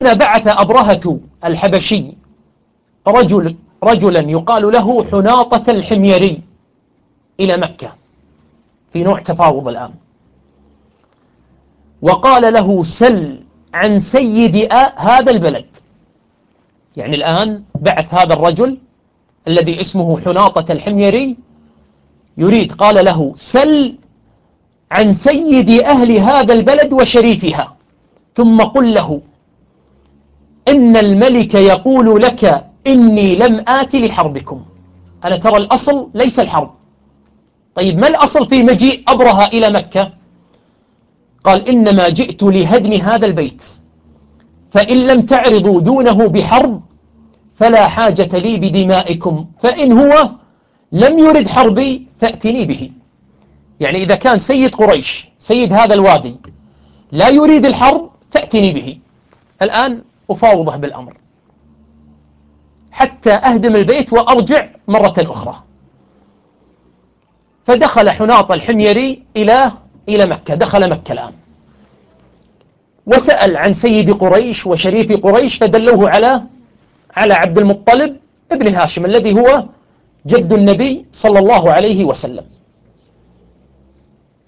بعث أبرهة الحبشي رجلا يقال له حناطة الحميري إلى مكة، في نوع تفاوض الآن، وقال له سل عن سيد هذا البلد. يعني الآن بعث هذا الرجل الذي اسمه حناطة الحميري يريد، قال له سل عن سيد أهل هذا البلد وشريفها، ثم قل له إن الملك يقول لك إني لم آت لحربكم. أنا ترى الأصل ليس الحرب. طيب ما الأصل في مجيء أبرهة إلى مكة؟ قال إنما جئت لهدم هذا البيت، فإن لم تعرضوا دونه بحرب فلا حاجة لي بدمائكم، فإن هو لم يرد حربي فأتني به. يعني إذا كان سيد قريش سيد هذا الوادي لا يريد الحرب فأتني به، الآن أفاوضه بالأمر حتى أهدم البيت وأرجع مرة أخرى. فدخل حناط الحميري إلى مكة، دخل مكة الآن، وسأل عن سيد قريش وشريف قريش، فدلوه على عبد المطلب ابن هاشم الذي هو جد النبي صلى الله عليه وسلم.